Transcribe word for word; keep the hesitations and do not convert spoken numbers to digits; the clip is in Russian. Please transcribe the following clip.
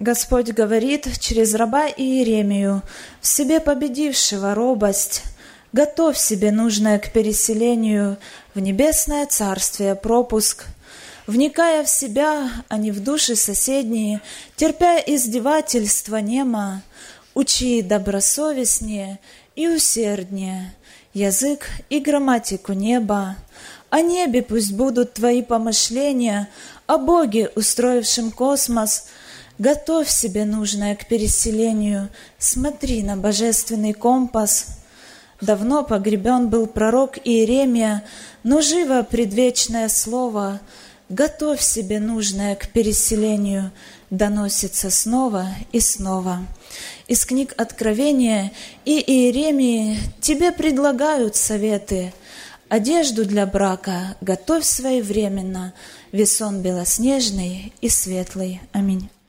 Господь говорит через раба Иеремию, в себе победившего робость: готовь себе нужное к переселению в небесное царствие пропуск. Вникая в себя, а не в души соседние, терпя издевательства нема, учи добросовестнее и усерднее язык и грамматику неба. О небе пусть будут твои помышления, о Боге, устроившем космос. Готовь себе нужное к переселению, смотри на божественный компас. Давно погребен был пророк Иеремия, но живо предвечное слово. Готовь себе нужное к переселению, доносится снова и снова. Из книг Откровения и Иеремии тебе предлагают советы. Одежду для брака готовь своевременно, весон белоснежный и светлый. Аминь.